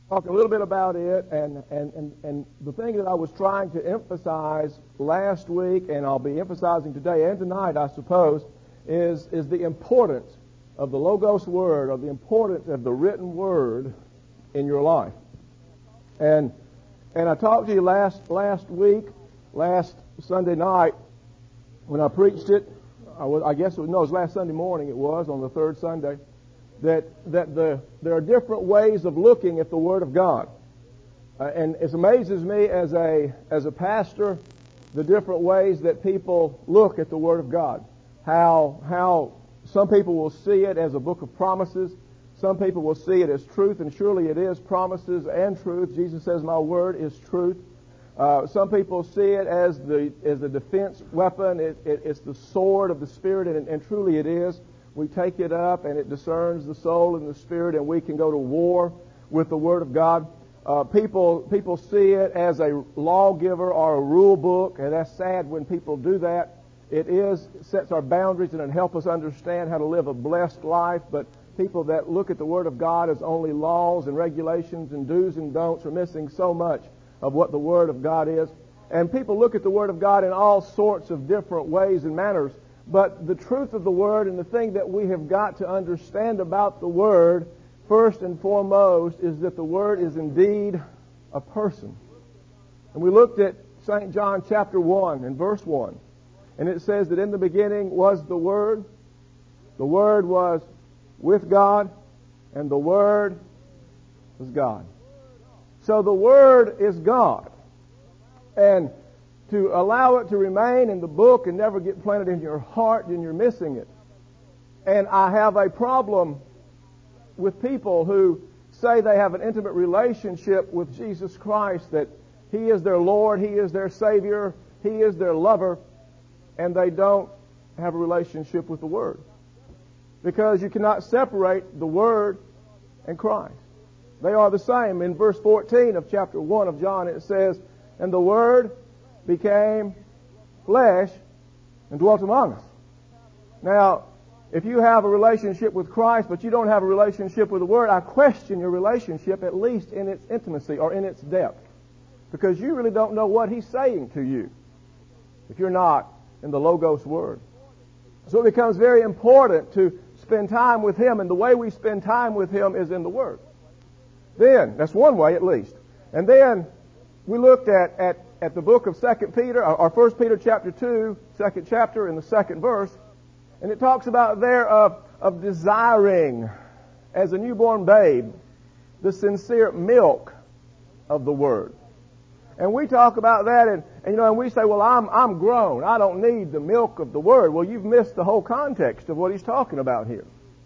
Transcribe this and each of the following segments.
talk a little bit about it, and the thing that I was trying to emphasize last week, and I'll be emphasizing today and tonight, I suppose, is the importance of the Logos Word, or the importance of the written Word in your life. And I talked to you last Sunday night, when I preached it. I guess it was last Sunday morning. It was on the third Sunday. There are different ways of looking at the Word of God, and it amazes me as a pastor the different ways that people look at the Word of God. How some people will see it as a book of promises. Some people will see it as truth, and surely it is promises and truth. Jesus says, "My word is truth." Some people see it as a defense weapon. It's the sword of the Spirit, and truly it is. We take it up, and it discerns the soul and the spirit, and we can go to war with the Word of God. People see it as a lawgiver or a rule book, and that's sad when people do that. It sets our boundaries and it helps us understand how to live a blessed life, but people that look at the Word of God as only laws and regulations and do's and don'ts are missing so much of what the Word of God is. And people look at the Word of God in all sorts of different ways and manners. But the truth of the Word, and the thing that we have got to understand about the Word, first and foremost, is that the Word is indeed a person. And we looked at St. John chapter 1 and verse 1. And it says that in the beginning was the Word. The Word was with God, and the Word was God. So the Word is God. And to allow it to remain in the book and never get planted in your heart, then you're missing it. And I have a problem with people who say they have an intimate relationship with Jesus Christ, that He is their Lord, He is their Savior, He is their lover, and they don't have a relationship with the Word. Because you cannot separate the Word and Christ. They are the same. In verse 14 of chapter 1 of John, it says, "And the Word became flesh and dwelt among us." Now, if you have a relationship with Christ, but you don't have a relationship with the Word, I question your relationship, at least in its intimacy or in its depth. Because you really don't know what He's saying to you if you're not in the Logos Word. So it becomes very important to spend time with Him, and the way we spend time with Him is in the Word. Then, that's one way at least. And then we looked at the book of 2 Peter, or 1 Peter chapter 2, second chapter in the second verse, and it talks about there of desiring, as a newborn babe, the sincere milk of the Word. And we talk about that, and we say, well, I'm grown. I don't need the milk of the Word. Well, you've missed the whole context of what he's talking about here.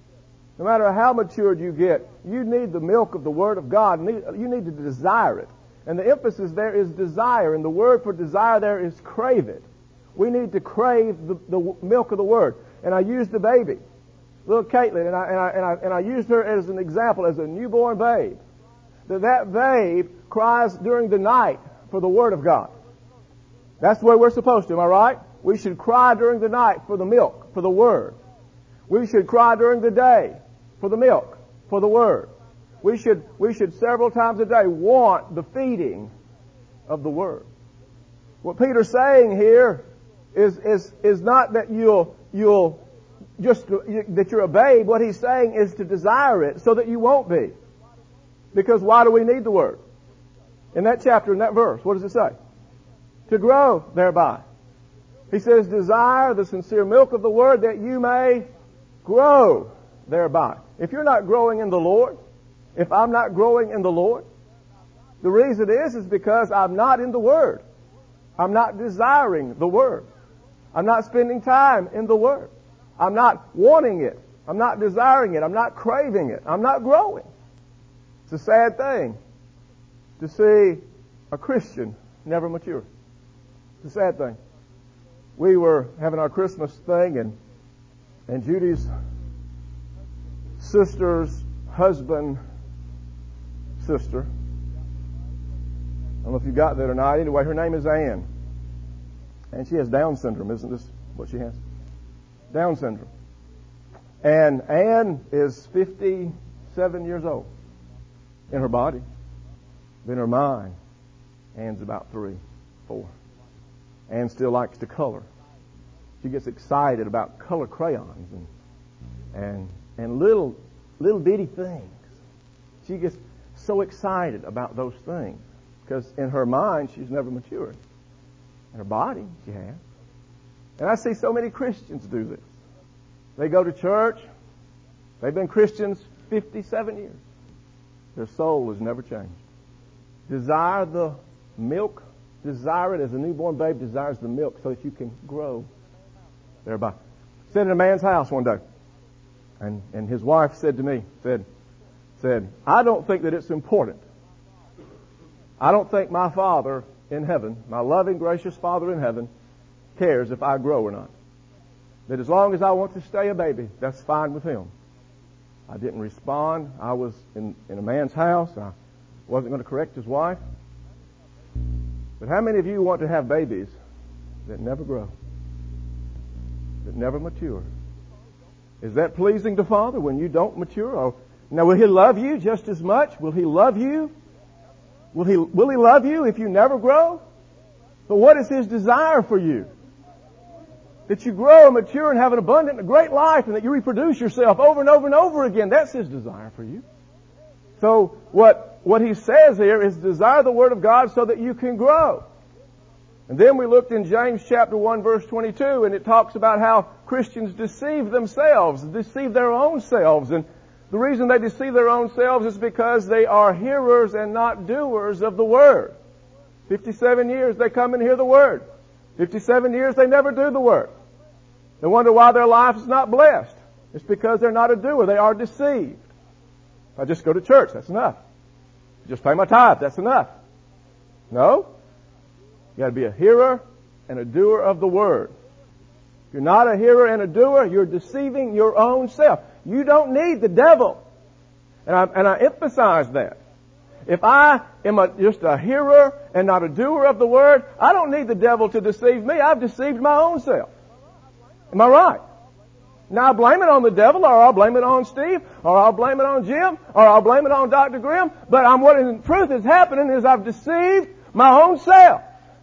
No matter how matured you get, you need the milk of the Word of God. You need to desire it. And the emphasis there is desire, and the word for desire there is crave it. We need to crave the milk of the Word. And I used the baby, little Caitlin, and I used her as an example, as a newborn babe. That babe cries during the night for the Word of God. That's the way we're supposed to, am I right? We should cry during the night for the milk, for the Word. We should cry during the day for the milk, for the Word. We should several times a day want the feeding of the Word. What Peter's saying here is not that that you're a babe. What he's saying is to desire it so that you won't be. Because why do we need the Word? In that chapter, in that verse, what does it say? To grow thereby. He says, desire the sincere milk of the Word that you may grow thereby. If you're not growing in the Lord, if I'm not growing in the Lord, the reason is because I'm not in the Word. I'm not desiring the Word. I'm not spending time in the Word. I'm not wanting it. I'm not desiring it. I'm not craving it. I'm not growing. It's a sad thing to see a Christian never mature. It's a sad thing. We were having our Christmas thing, and Judy's sister's husband, sister, I don't know if you got that or not. Anyway, her name is Ann. And she has Down syndrome. Isn't this what she has? Down syndrome. And Ann is 57 years old in her body. Then her mind, Ann's about 3, 4. Ann still likes to color. She gets excited about color crayons and little bitty things. She gets so excited about those things because in her mind she's never matured. In her body she has. And I see so many Christians do this. They go to church. They've been Christians 57 years. Their soul has never changed. Desire the milk. Desire it as a newborn babe desires the milk so that you can grow thereby. Sitting in a man's house one day, and his wife said to me, said, I don't think that it's important. I don't think my Father in heaven, my loving, gracious Father in heaven, cares if I grow or not. That as long as I want to stay a baby, that's fine with Him. I didn't respond. I was in a man's house. I wasn't going to correct his wife. But how many of you want to have babies that never grow? That never mature? Is that pleasing to Father when you don't mature? Or, now, will He love you just as much? Will He love you? Will He love you if you never grow? But what is His desire for you? That you grow and mature and have an abundant and great life and that you reproduce yourself over and over and over again. That's His desire for you. So what He says here is desire the Word of God so that you can grow. And then we looked in James chapter 1 verse 22 and it talks about how Christians deceive themselves, deceive their own selves. And the reason they deceive their own selves is because they are hearers and not doers of the Word. 57 years they come and hear the Word. 57 years they never do the Word. They wonder why their life is not blessed. It's because they're not a doer. They are deceived. If I just go to church, that's enough. Just pay my tithe, that's enough. No. You got to be a hearer and a doer of the Word. If you're not a hearer and a doer, you're deceiving your own self. You don't need the devil. And I emphasize that. If I am just a hearer and not a doer of the Word, I don't need the devil to deceive me. I've deceived my own self. Am I right? Now I blame it on the devil, or I'll blame it on Steve, or I'll blame it on Jim, or I'll blame it on Dr. Grimm. But what in truth is happening is I've deceived my own self.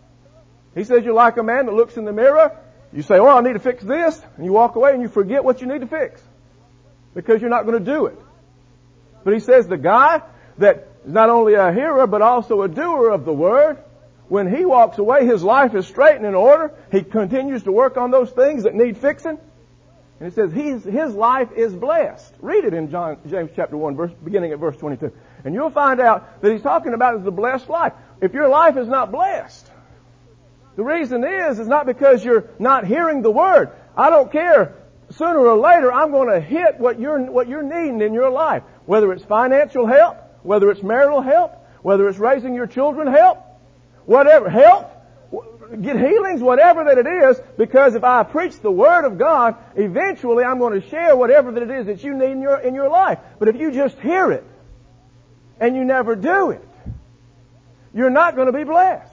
He says you're like a man that looks in the mirror. You say, I need to fix this. And you walk away and you forget what you need to fix. Because you're not going to do it. But he says the guy that is not only a hearer but also a doer of the Word, when he walks away, his life is straight and in order. He continues to work on those things that need fixing. And it says his life is blessed. Read it in James chapter 1, beginning at verse 22. And you'll find out that he's talking about the blessed life. If your life is not blessed, the reason is not because you're not hearing the Word. I don't care. Sooner or later, I'm going to hit what you're needing in your life. Whether it's financial help, whether it's marital help, whether it's raising your children help, whatever, help, get healings, whatever that it is, because if I preach the Word of God, eventually I'm going to share whatever that it is that you need in your life. But if you just hear it and you never do it, you're not going to be blessed.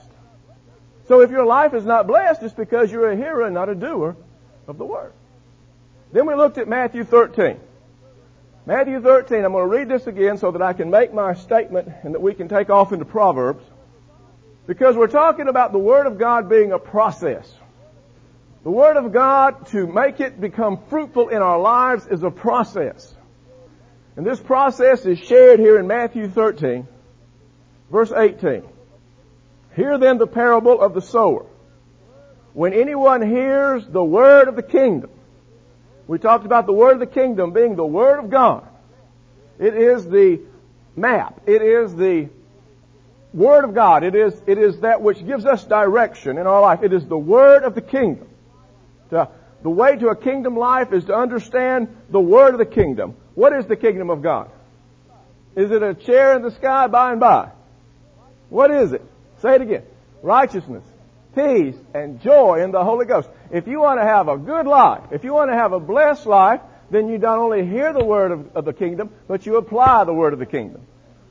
So if your life is not blessed, it's because you're a hearer and not a doer of the Word. Then we looked at Matthew 13. Matthew 13, I'm going to read this again so that I can make my statement and that we can take off into Proverbs. Because we're talking about the Word of God being a process. The Word of God, to make it become fruitful in our lives, is a process. And this process is shared here in Matthew 13, verse 18. Hear then the parable of the sower. When anyone hears the word of the kingdom, we talked about the word of the kingdom being the Word of God. It is the map. It is the Word of God. It is that which gives us direction in our life. It is the Word of the kingdom. The way to a kingdom life is to understand the Word of the kingdom. What is the kingdom of God? Is it a chair in the sky by and by? What is it? Say it again. Righteousness, peace, and joy in the Holy Ghost. If you want to have a good life, if you want to have a blessed life, then you not only hear the word of the kingdom, but you apply the word of the kingdom.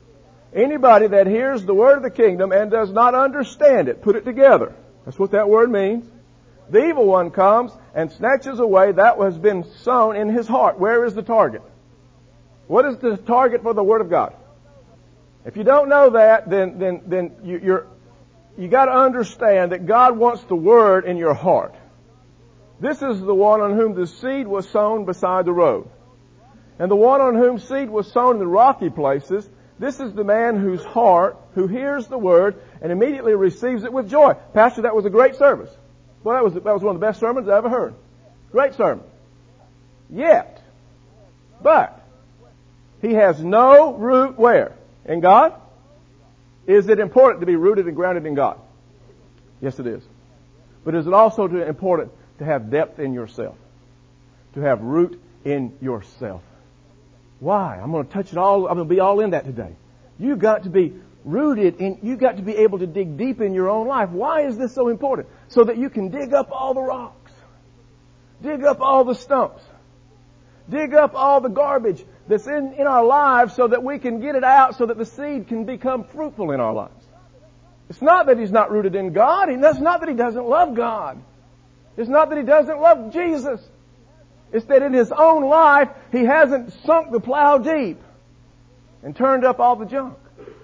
Anybody that hears the word of the kingdom and does not understand it, put it together. That's what that word means. The evil one comes and snatches away that which has been sown in his heart. Where is the target? What is the target for the Word of God? If you don't know that, then you got to understand that God wants the Word in your heart. This is the one on whom the seed was sown beside the road. And the one on whom seed was sown in the rocky places, this is the man whose heart, who hears the Word and immediately receives it with joy. Pastor, that was a great service. Well, that was one of the best sermons I ever heard. Great sermon. Yet, but, he has no root where? In God? Is it important to be rooted and grounded in God? Yes, it is. But is it also important to have depth in yourself? To have root in yourself? Why? I'm going to touch it all. I'm going to be all in that today. You've got to be rooted in, you've got to be able to dig deep in your own life. Why is this so important? So that you can dig up all the rocks. Dig up all the stumps. Dig up all the garbage that's in our lives so that we can get it out so that the seed can become fruitful in our lives. It's not that he's not rooted in God. It's not that he doesn't love God. It's not that he doesn't love Jesus. It's that in his own life, he hasn't sunk the plow deep and turned up all the junk.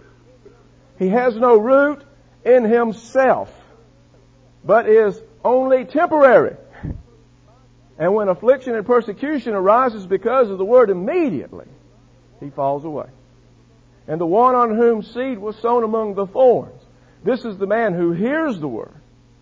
He has no root in himself, but is only temporary. And when affliction and persecution arises because of the Word, immediately he falls away. And the one on whom seed was sown among the thorns, this is the man who hears the Word.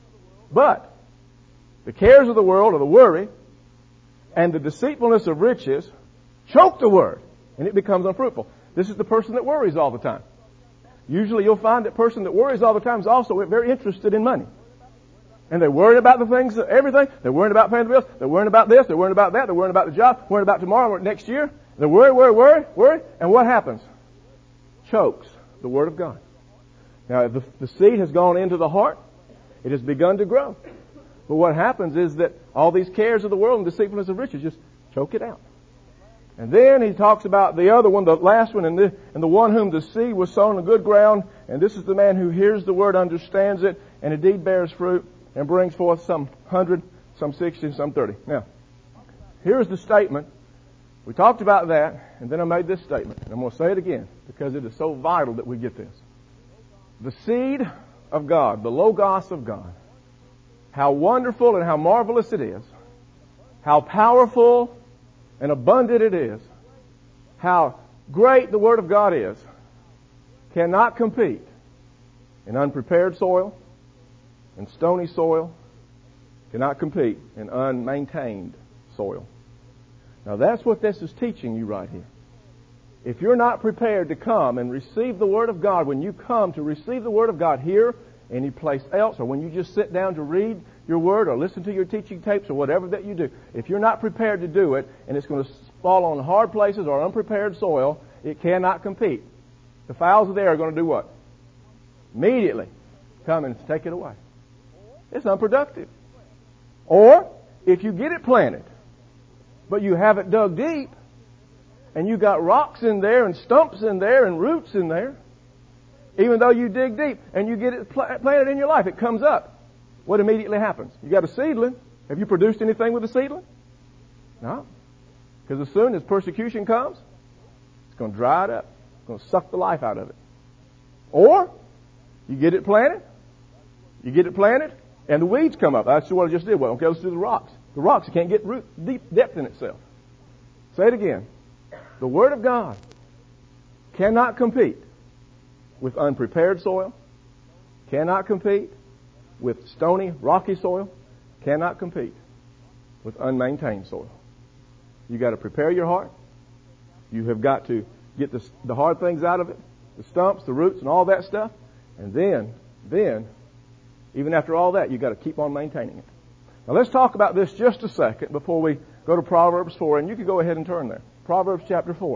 But the cares of the world, or the worry, and the deceitfulness of riches choke the Word, and it becomes unfruitful. This is the person that worries all the time. Usually you'll find that person that worries all the time is also very interested in money. And they're worried about the things, everything. They're worried about paying the bills. They're worried about this. They're worried about that. They're worried about the job. Worried about tomorrow, next year. They're worried. And what happens? Chokes the Word of God. Now, if the seed has gone into the heart, it has begun to grow. But what happens is that all these cares of the world and deceitfulness of riches just choke it out. And then he talks about the other one, the last one, and the one whom the seed was sown on good ground. And this is the man who hears the Word, understands it, and indeed bears fruit, and brings forth some 100, some 60, some 30. Now, here's the statement. We talked about that, and then I made this statement. And I'm going to say it again, because it is so vital that we get this. The seed of God, the Logos of God, how wonderful and how marvelous it is, how powerful and abundant it is, how great the Word of God is, cannot compete in unprepared soil, in stony soil, cannot compete in unmaintained soil. Now that's what this is teaching you right here. If you're not prepared to come and receive the Word of God, when you come to receive the Word of God here, any place else, or when you just sit down to read your Word or listen to your teaching tapes or whatever that you do, if you're not prepared to do it and it's going to fall on hard places or unprepared soil, it cannot compete. The fowls of the air are going to do what? Immediately come and take it away. It's unproductive. Or, if you get it planted, but you have it dug deep, and you got rocks in there and stumps in there and roots in there, even though you dig deep and you get it planted in your life, it comes up. What immediately happens? You got a seedling. Have you produced anything with a seedling? No. Because as soon as persecution comes, it's going to dry it up. It's going to suck the life out of it. Or, you get it planted, and the weeds come up. That's what I just did. Well, okay, let's do the rocks. The rocks can't get deep depth in itself. Say it again. The Word of God cannot compete with unprepared soil, cannot compete with stony, rocky soil, cannot compete with unmaintained soil. You've got to prepare your heart. You have got to get the hard things out of it, the stumps, the roots, and all that stuff. And then, even after all that, you've got to keep on maintaining it. Now let's talk about this just a second before we go to Proverbs 4, and you can go ahead and turn there. Proverbs chapter 4.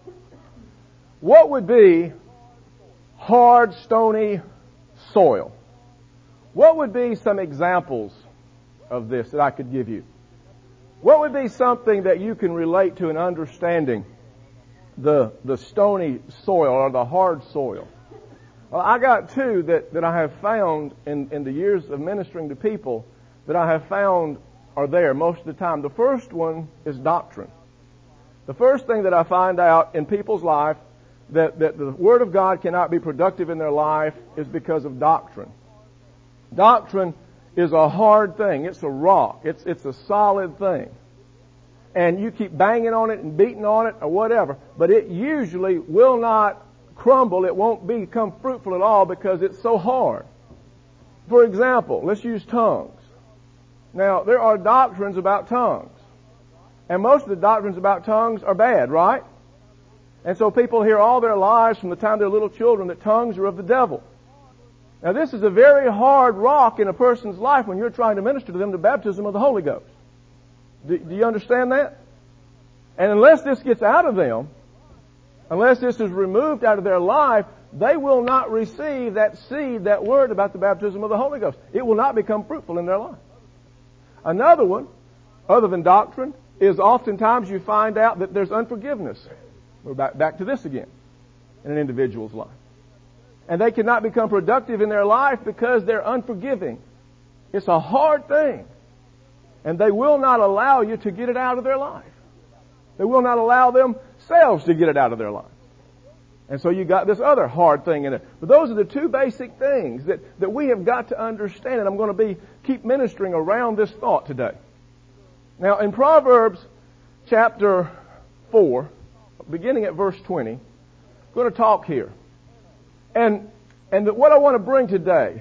What would be hard, stony soil? What would be some examples of this that I could give you? What would be something that you can relate to in understanding the stony soil or the hard soil? Well, I got two that I have found in the years of ministering to people that I have found are there most of the time. The first one is doctrine. The first thing that I find out in people's life that the Word of God cannot be productive in their life is because of doctrine. Doctrine is a hard thing. It's a rock. It's a solid thing. And you keep banging on it and beating on it or whatever, but it usually will not crumble. It won't become fruitful at all because it's so hard. For example, let's use tongues. Now, there are doctrines about tongues. And most of the doctrines about tongues are bad, right? And so people hear all their lives from the time they're little children that tongues are of the devil. Now, this is a very hard rock in a person's life when you're trying to minister to them the baptism of the Holy Ghost. Do you understand that? And unless this gets out of them, unless this is removed out of their life, they will not receive that seed, that word about the baptism of the Holy Ghost. It will not become fruitful in their life. Another one, other than doctrine, is oftentimes you find out that there's unforgiveness. We're back to this again in an individual's life. And they cannot become productive in their life because they're unforgiving. It's a hard thing. And they will not allow you to get it out of their life. They will not allow themselves to get it out of their life. And so you got this other hard thing in it. But those are the two basic things that we have got to understand. And I'm going to keep ministering around this thought today. Now, in Proverbs chapter 4, beginning at verse 20, I'm going to talk here. And what I want to bring today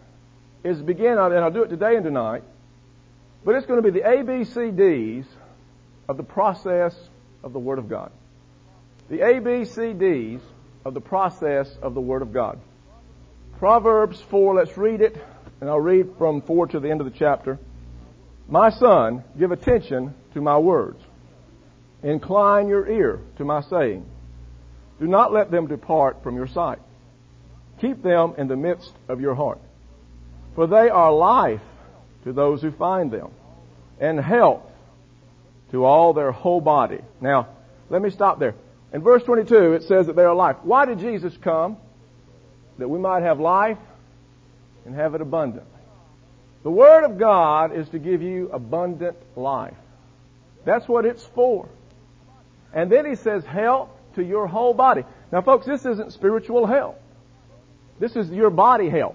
is begin, and I'll do it today and tonight, but it's going to be the ABCDs of the process of the Word of God. The ABCDs of the process of the Word of God. Proverbs 4, let's read it, and I'll read from 4 to the end of the chapter. My son, give attention to my words. Incline your ear to my saying. Do not let them depart from your sight. Keep them in the midst of your heart. For they are life to those who find them, and health to all their whole body. Now, let me stop there. In verse 22, it says that they are life. Why did Jesus come? That we might have life and have it abundantly. The Word of God is to give you abundant life. That's what it's for. And then He says health to your whole body. Now, folks, this isn't spiritual health. This is your body health.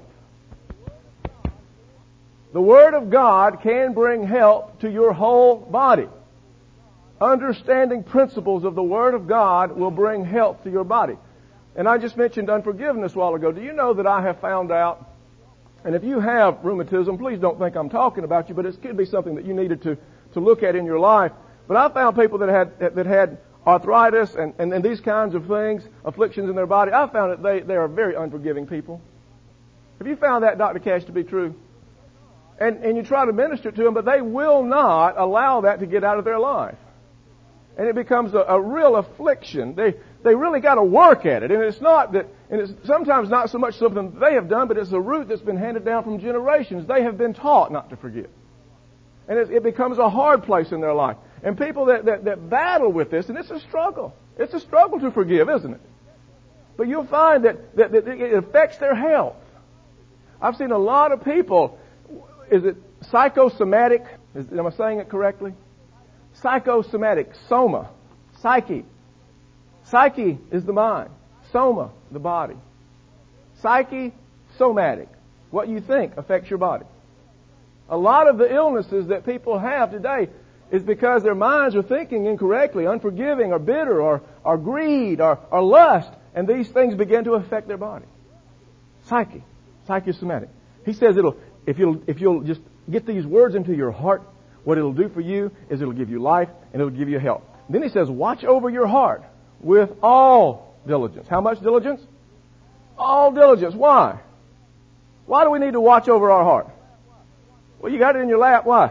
The Word of God can bring health to your whole body. Understanding principles of the Word of God will bring health to your body. And I just mentioned unforgiveness a while ago. Do you know that I have found out, and if you have rheumatism, please don't think I'm talking about you, but it could be something that you needed to look at in your life. But I found people that had arthritis and these kinds of things, afflictions in their body. I found that they are very unforgiving people. Have you found that, Dr. Cash, to be true? And you try to minister to them, but they will not allow that to get out of their life. And it becomes a real affliction. They really got to work at it. And it's not that, and it's sometimes not so much something they have done, but it's a root that's been handed down from generations. They have been taught not to forgive. And it becomes a hard place in their life. And people that battle with this, and it's a struggle. It's a struggle to forgive, isn't it? But you'll find that it affects their health. I've seen a lot of people, is it psychosomatic? Am I saying it correctly? Psychosomatic, soma, psyche. Psyche is the mind. Soma, the body. Psyche, somatic. What you think affects your body. A lot of the illnesses that people have today is because their minds are thinking incorrectly, unforgiving, or bitter, or greed, or lust, and these things begin to affect their body. Psyche, psychosomatic. He says if you'll just get these words into your heart, what it'll do for you is it'll give you life and it'll give you health. Then he says, watch over your heart with all diligence. How much diligence? All diligence. Why? Why do we need to watch over our heart? Well, you got it in your lap. Why?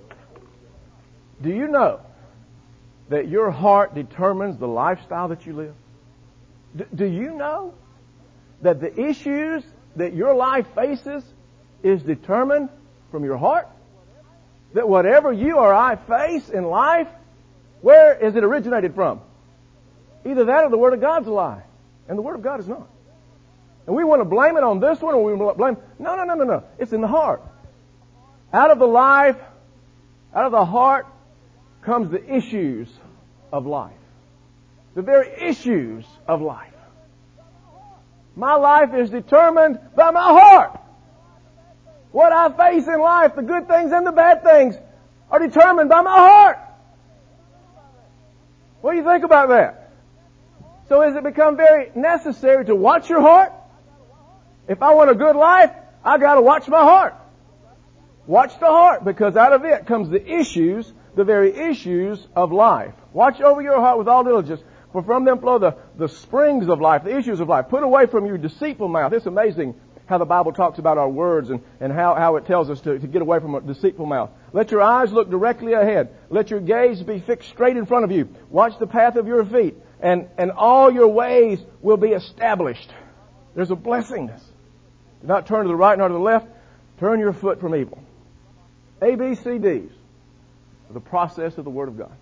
Do you know that your heart determines the lifestyle that you live? Do you know that the issues that your life faces is determined from your heart? That whatever you or I face in life, where is it originated from? Either that or the Word of God's a lie. And the Word of God is not. And we want to blame it on this one, or we want to blame... No. It's in the heart. Out of the life, out of the heart, comes the issues of life. The very issues of life. My life is determined by my heart. What I face in life, the good things and the bad things, are determined by my heart. What do you think about that? So has it become very necessary to watch your heart? If I want a good life, I got to watch my heart. Watch the heart, because out of it comes the issues, the very issues of life. Watch over your heart with all diligence, for from them flow the springs of life, the issues of life. Put away from you deceitful mouth. It's amazing how the Bible talks about our words and how it tells us to get away from a deceitful mouth. Let your eyes look directly ahead. Let your gaze be fixed straight in front of you. Watch the path of your feet, and all your ways will be established. There's a blessing. Do not turn to the right nor to the left. Turn your foot from evil. ABCDs are the process of the Word of God.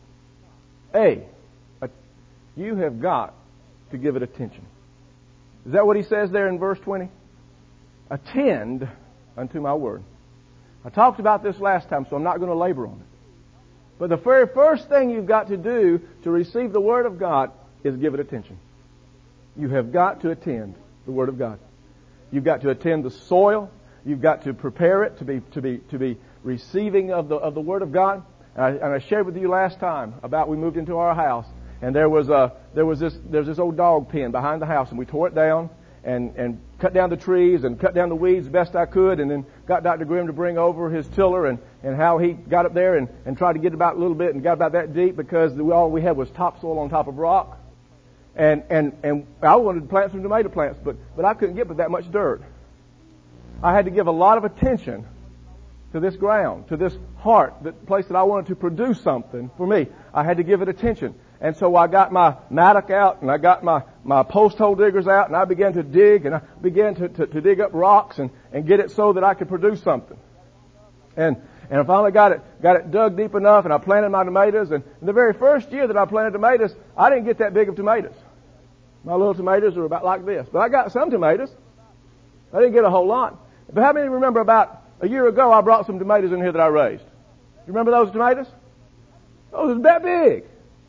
You have got to give it attention. Is that what he says there in verse 20? Attend unto my word. I talked about this last time, so I'm not going to labor on it. But the very first thing you've got to do to receive the Word of God is give it attention. You have got to attend the Word of God. You've got to attend the soil. You've got to prepare it to be receiving of the Word of God. And I shared with you last time about we moved into our house, and there was this old dog pen behind the house, and we tore it down and cut down the trees and cut down the weeds the best I could, and then got Dr. Grimm to bring over his tiller and how he got up there and tried to get about a little bit and got about that deep, because all we had was topsoil on top of rock. And I wanted to plant some tomato plants, but I couldn't get but that much dirt. I had to give a lot of attention to this ground, to this heart, the place that I wanted to produce something for me. I had to give it attention. And so I got my mattock out, and I got my post hole diggers out, and I began to dig, and I began to dig up rocks and get it so that I could produce something. And I finally got it dug deep enough, and I planted my tomatoes. And the very first year that I planted tomatoes, I didn't get that big of tomatoes. My little tomatoes were about like this. But I got some tomatoes. I didn't get a whole lot. But how many remember about a year ago I brought some tomatoes in here that I raised? You remember those tomatoes? Those were that big.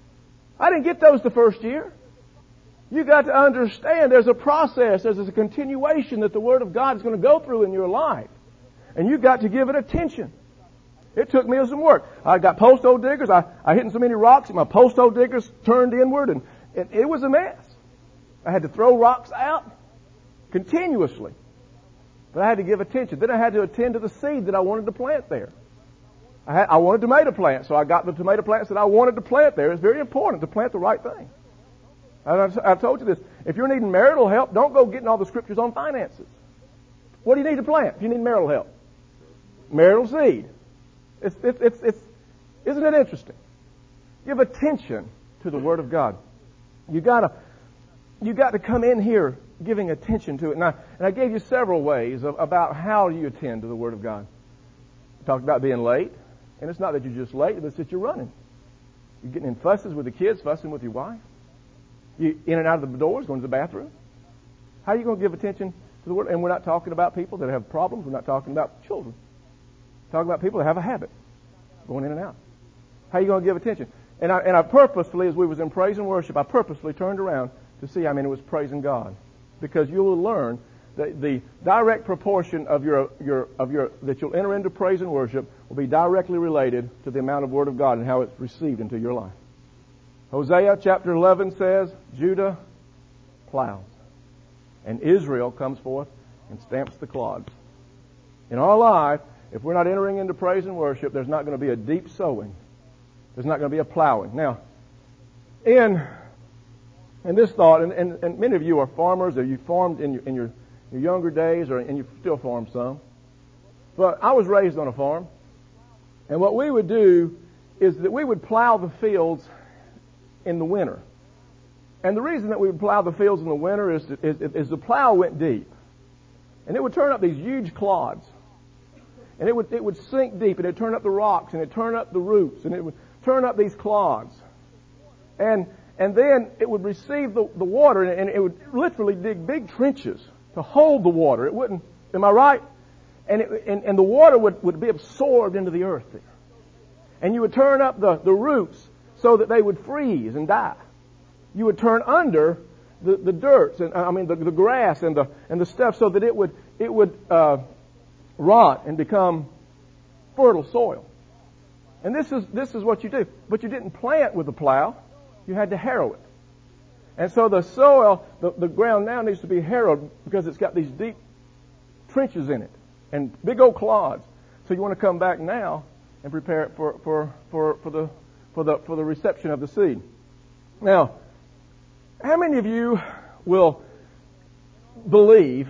I didn't get those the first year. You got to understand there's a process, there's a continuation that the Word of God is going to go through in your life. And you've got to give it attention. It took me some work. I got post hole diggers. I hit so many rocks, and my post hole diggers turned inward, and it was a mess. I had to throw rocks out continuously. But I had to give attention. Then I had to attend to the seed that I wanted to plant there. I wanted tomato plants, so I got the tomato plants that I wanted to plant there. It's very important to plant the right thing. And I've told you this. If you're needing marital help, don't go getting all the scriptures on finances. What do you need to plant if you need marital help? Marital seed. Isn't it interesting? Give attention to the Word of God. You got to come in here giving attention to it. And I gave you several ways about how you attend to the Word of God. I talked about being late. And it's not that you're just late, but it's that you're running. You're getting in fusses with the kids, fussing with your wife. You in and out of the doors, going to the bathroom. How are you going to give attention to the Word? And we're not talking about people that have problems. We're not talking about children. We're talking about people that have a habit, going in and out. How are you going to give attention? And I purposefully, as we was in praise and worship, I purposefully turned around to see how many was praising God. Because you will learn that the direct proportion of that you'll enter into praise and worship will be directly related to the amount of Word of God and how it's received into your life. Hosea chapter 11 says, Judah plows, and Israel comes forth and stamps the clods. In our life, if we're not entering into praise and worship, there's not going to be a deep sowing. There's not going to be a plowing. Now, in this thought, and many of you are farmers, or you farmed in your younger days, and you still farm some. But I was raised on a farm, and what we would do is that we would plow the fields in the winter. And the reason that we would plow the fields in the winter is the plow went deep, and it would turn up these huge clods, and it would sink deep, and it'd turn up the rocks, and it'd turn up the roots, and it would turn up these clods, and then it would receive the water, and it would literally dig big trenches to hold the water. It wouldn't, am I right? And the water would be absorbed into the earth there. And you would turn up the roots so that they would freeze and die. You would turn under the dirt, and the grass and the stuff, so that it would rot and become fertile soil. And this is what you do. But you didn't plant with a plow. You had to harrow it. And so the soil, the ground now needs to be harrowed because it's got these deep trenches in it and big old clods. So you want to come back now and prepare it for the reception of the seed. Now, how many of you will believe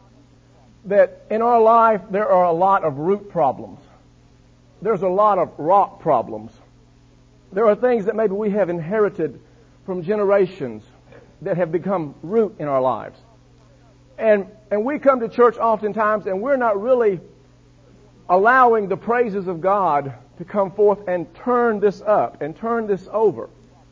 that in our life there are a lot of root problems? There's a lot of rock problems. There are things that maybe we have inherited from generations that have become root in our lives. And we come to church oftentimes and we're not really allowing the praises of God to come forth and turn this up and turn this over.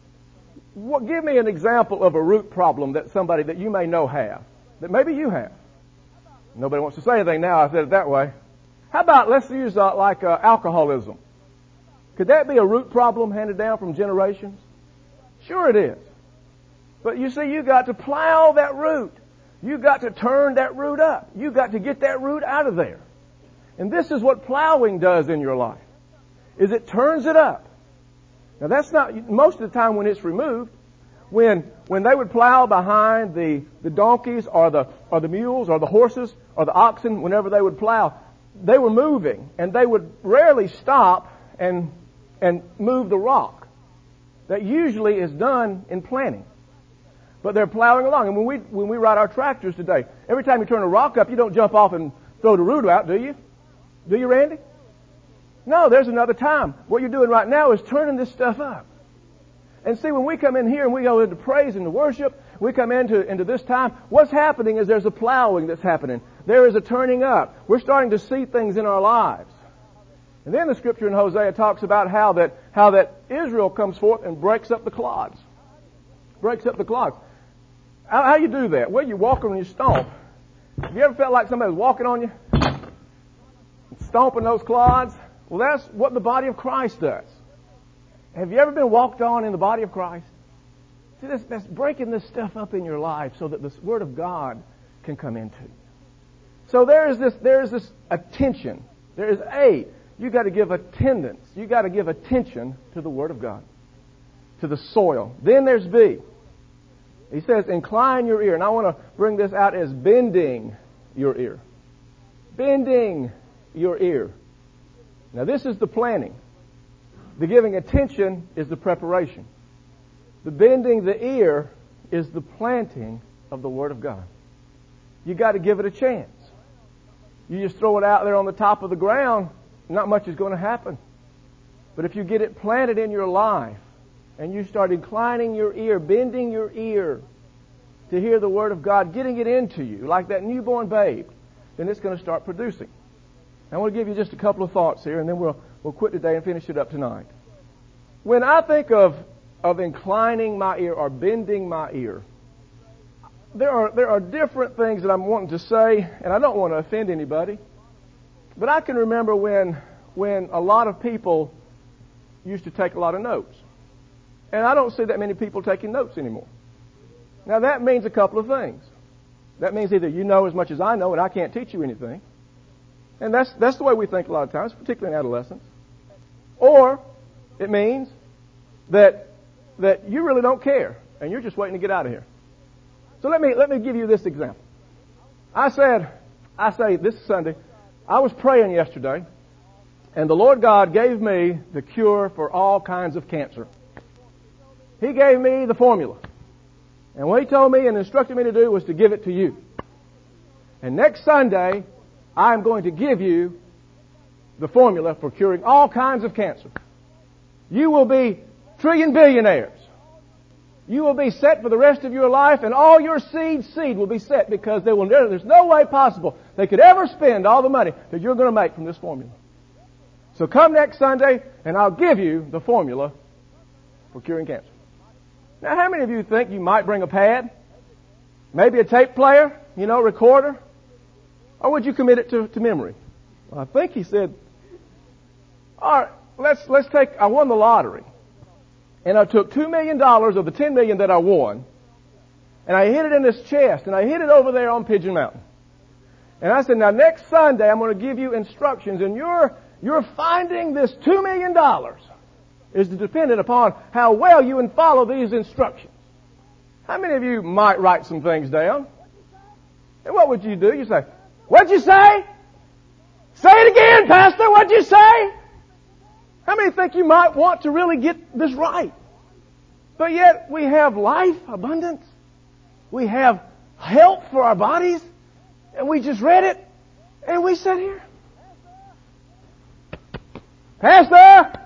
Give me an example of a root problem that somebody that you may know have, that maybe you have. Nobody wants to say anything now. I said it that way. How about, let's use alcoholism. Could that be a root problem handed down from generations? Sure it is. But you see, you got to plow that root. You got to turn that root up. You got to get that root out of there. And this is what plowing does in your life, is it turns it up. Now that's not, most of the time when it's removed, when they would plow behind the donkeys or the mules or the horses or the oxen, whenever they would plow, they were moving and they would rarely stop and move the rock. That usually is done in planting. But they're plowing along. And when we ride our tractors today, every time you turn a rock up, you don't jump off and throw the root out, do you? Do you, Randy? No, there's another time. What you're doing right now is turning this stuff up. And see, when we come in here and we go into praise and to worship, we come into this time, what's happening is there's a plowing that's happening. There is a turning up. We're starting to see things in our lives. And then the scripture in Hosea talks about how that Israel comes forth and breaks up the clods. Breaks up the clods. How you do that? Well, you walk and you stomp. Have you ever felt like somebody was walking on you? Stomping those clods? Well, that's what the body of Christ does. Have you ever been walked on in the body of Christ? See, that's breaking this stuff up in your life so that the Word of God can come into you. So there is this attention. You got to give attendance. You got to give attention to the Word of God, to the soil. Then there's B. He says, incline your ear. And I want to bring this out as bending your ear. Bending your ear. Now this is the planning. The giving attention is the preparation. The bending the ear is the planting of the Word of God. You got to give it a chance. You just throw it out there on the top of the ground, not much is going to happen. But if you get it planted in your life, and you start inclining your ear, bending your ear to hear the Word of God, getting it into you like that newborn babe, then it's going to start producing. I want to give you just a couple of thoughts here, and then we'll quit today and finish it up tonight. When I think of inclining my ear or bending my ear, there are different things that I'm wanting to say, and I don't want to offend anybody. But I can remember when a lot of people used to take a lot of notes. And I don't see that many people taking notes anymore. Now that means a couple of things. That means either you know as much as I know and I can't teach you anything. And that's the way we think a lot of times, particularly in adolescence. Or it means that you really don't care and you're just waiting to get out of here. So let me give you this example. I say this Sunday, I was praying yesterday and the Lord God gave me the cure for all kinds of cancer. He gave me the formula. And what He told me and instructed me to do was to give it to you. And next Sunday, I'm going to give you the formula for curing all kinds of cancer. You will be trillion billionaires. You will be set for the rest of your life, and all your seed will be set because there's no way possible they could ever spend all the money that you're going to make from this formula. So come next Sunday, and I'll give you the formula for curing cancer. Now, how many of you think you might bring a pad? Maybe a tape player, recorder? Or would you commit it to memory? Well, I think he said, all right, let's take, I won the lottery. And I took $2 million of the $10 million that I won, And I hid it in his chest, and I hid it over there on Pigeon Mountain. And I said, now next Sunday I'm going to give you instructions, and your finding this $2 million is dependent upon how well you can follow these instructions. How many of you might write some things down? And what would you do? You say, what'd you say? Say it again, Pastor. What'd you say? How many think you might want to really get this right? But yet we have life, abundance. We have health for our bodies. And we just read it. And we sit here. Pastor!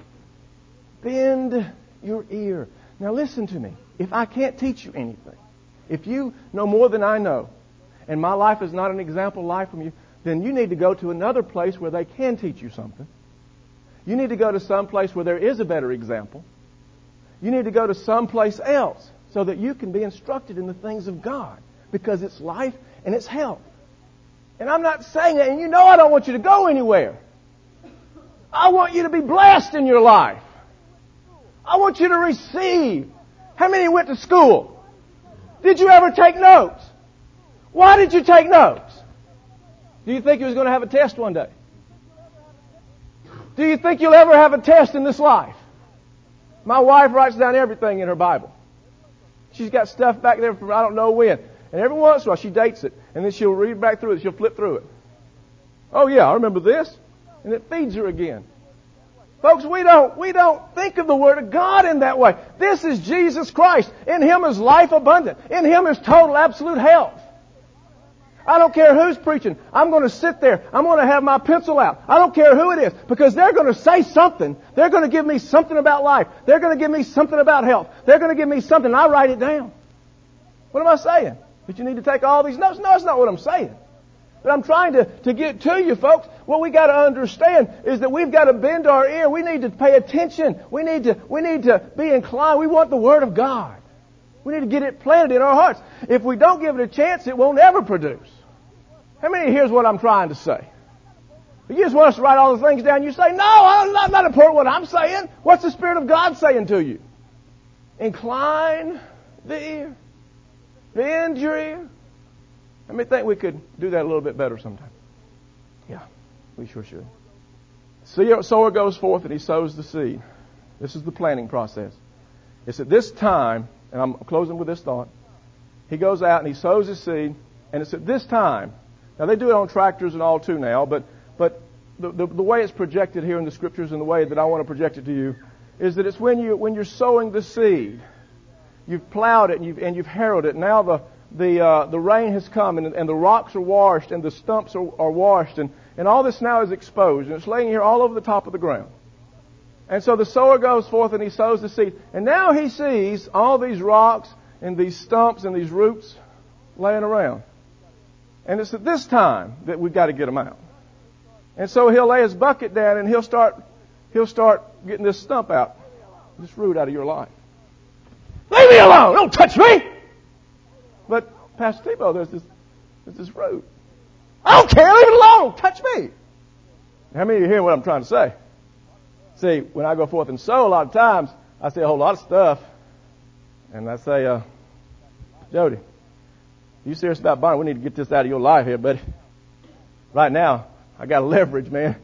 Bend your ear. Now listen to me. If I can't teach you anything, if you know more than I know, and my life is not an example life from you, then you need to go to another place where they can teach you something. You need to go to some place where there is a better example. You need to go to some place else so that you can be instructed in the things of God, because it's life and it's health. And I'm not saying that, and you know I don't want you to go anywhere. I want you to be blessed in your life. I want you to receive. How many went to school? Did you ever take notes? Why did you take notes? Do you think you was going to have a test one day? Do you think you'll ever have a test in this life? My wife writes down everything in her Bible. She's got stuff back there from I don't know when. And every once in a while she dates it. And then she'll read back through it. She'll flip through it. Oh yeah, I remember this. And it feeds her again. Folks, we don't think of the Word of God in that way. This is Jesus Christ. In Him is life abundant. In Him is total, absolute health. I don't care who's preaching. I'm going to sit there. I'm going to have my pencil out. I don't care who it is, because they're going to say something. They're going to give me something about life. They're going to give me something about health. They're going to give me something, and I write it down. What am I saying? That you need to take all these notes? No, that's not what I'm saying. But I'm trying to get to you, folks. What we got to understand is that we've got to bend our ear. We need to pay attention. We need to be inclined. We want the Word of God. We need to get it planted in our hearts. If we don't give it a chance, it won't ever produce. How many here's what I'm trying to say? You just want us to write all the things down. You say, no, I'm not important what I'm saying. What's the Spirit of God saying to you? Incline the ear. Bend your ear. Let me think we could do that a little bit better sometime. Yeah, we sure should. Sower goes forth and he sows the seed. This is the planting process. It's at this time, and I'm closing with this thought. He goes out and he sows his seed, and it's at this time. Now they do it on tractors and all too now, but the way it's projected here in the Scriptures and the way that I want to project it to you is that it's when you're sowing the seed. You've plowed it and you've harrowed it. Now the rain has come and the rocks are washed and the stumps are washed and all this now is exposed and it's laying here all over the top of the ground. And so the sower goes forth and he sows the seed. And now he sees all these rocks and these stumps and these roots laying around. And it's at this time that we've got to get them out. And so he'll lay his bucket down and he'll start getting this stump out, this root out of your life. Leave me alone! Don't touch me! But Pastor Tebow, there's this root. I don't care, leave it alone! Don't touch me! How many of you hear what I'm trying to say? See, when I go forth and sow, a lot of times, I say a whole lot of stuff. And I say, Jody, you serious about buying? We need to get this out of your life here, buddy. Right now, I got leverage, man.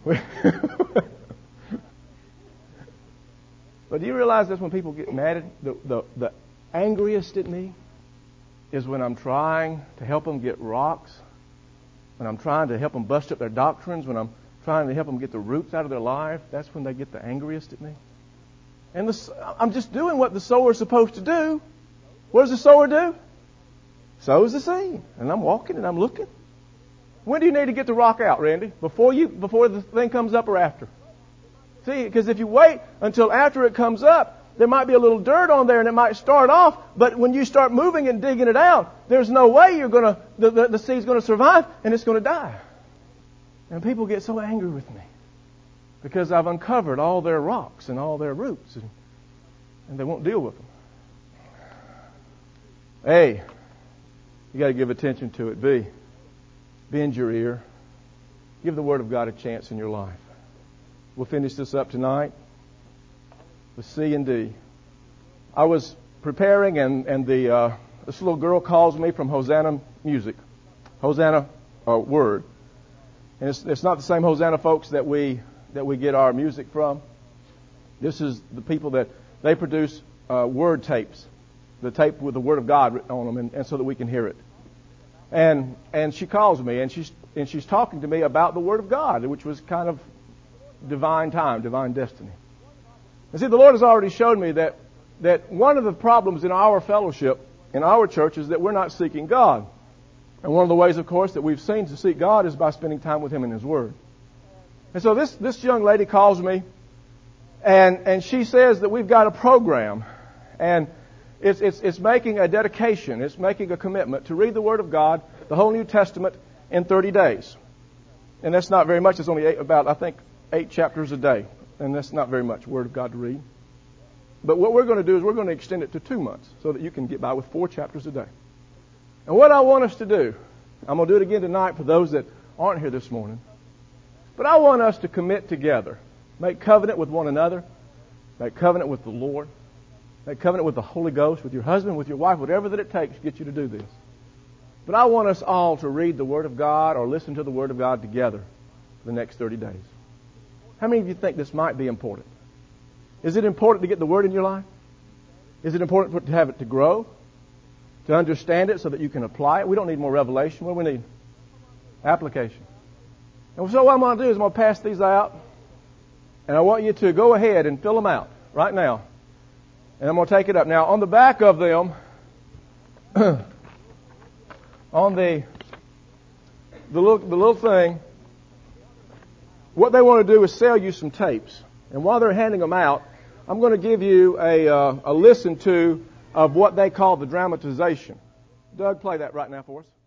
But do you realize that's when people get mad at the angriest at me is when I'm trying to help them get rocks, when I'm trying to help them bust up their doctrines, when I'm trying to help them get the roots out of their life. That's when they get the angriest at me. And I'm just doing what the sower is supposed to do. What does the sower do? Sows the seed. And I'm walking and I'm looking. When do you need to get the rock out, Randy? Before the thing comes up or after? See, because if you wait until after it comes up, there might be a little dirt on there and it might start off, but when you start moving and digging it out, there's no way the seed's going to survive and it's going to die. And people get so angry with me because I've uncovered all their rocks and all their roots and they won't deal with them. A, you got to give attention to it. B, bend your ear. Give the Word of God a chance in your life. We'll finish this up tonight with C and D. I was preparing and the this little girl calls me from Hosanna Music, Hosanna Word, and it's not the same Hosanna folks that we get our music from. This is the people that they produce word tapes, the tape with the Word of God written on them, and so that we can hear it. And she calls me, and she's talking to me about the Word of God, which was kind of divine time, divine destiny. And see, the Lord has already showed me that one of the problems in our fellowship, in our church, is that we're not seeking God. And one of the ways, of course, that we've seen to seek God is by spending time with Him in His Word. And so this young lady calls me, and she says that we've got a program, and it's making a dedication, it's making a commitment to read the Word of God, the whole New Testament, in 30 days. And that's not very much. It's only about 8 chapters a day. And that's not very much Word of God to read. But what we're going to do is we're going to extend it to 2 months so that you can get by with 4 chapters a day. And what I want us to do, I'm going to do it again tonight for those that aren't here this morning, but I want us to commit together, make covenant with one another, make covenant with the Lord, make covenant with the Holy Ghost, with your husband, with your wife, whatever that it takes to get you to do this. But I want us all to read the Word of God or listen to the Word of God together for the next 30 days. How many of you think this might be important? Is it important to get the Word in your life? Is it important to have it to grow? To understand it so that you can apply it? We don't need more revelation. What do we need? Application. And so what I'm going to do is I'm going to pass these out. And I want you to go ahead and fill them out right now. And I'm going to take it up. Now, on the back of them, on the little thing, what they want to do is sell you some tapes. And while they're handing them out, I'm going to give you a listen to of what they call the dramatization. Doug, play that right now for us.